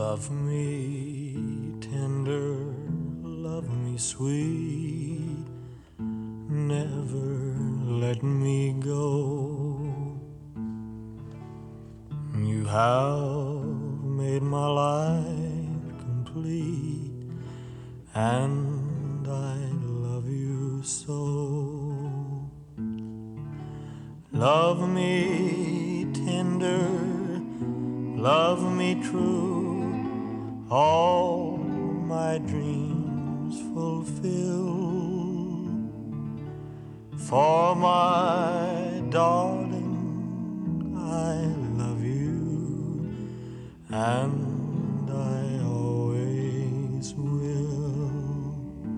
Love me tender, love me sweet, never let me go. You have made my life complete, and I love you so. Love me tender, love me true, all my dreams fulfill. For my darling, I love you, and I always will.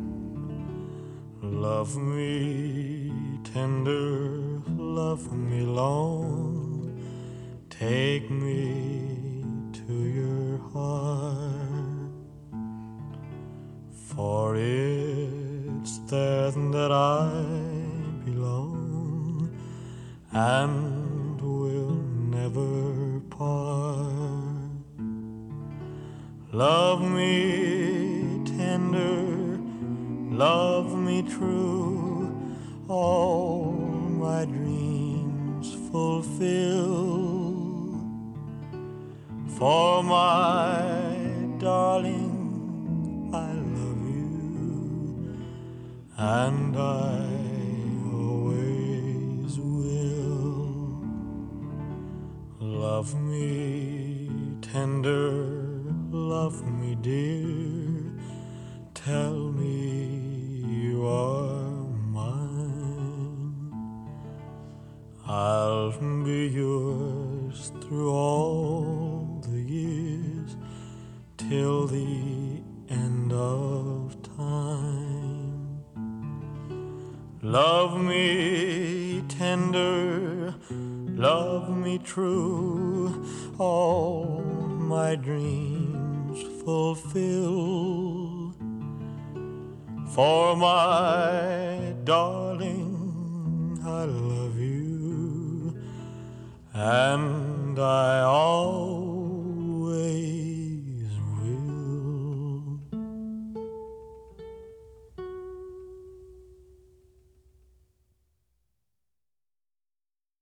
Love me tender, love me long, take me to your heart, for it's there that I belong and will never part. Love me tender, love me true, all my dreams fulfill. For my darling, I love you, and I always will. Love me tender, love me dear, tell me you are mine. I'll be yours through all the years, till the end of time. Love me tender, love me true, all my dreams fulfill. For my darling, I love you, and I always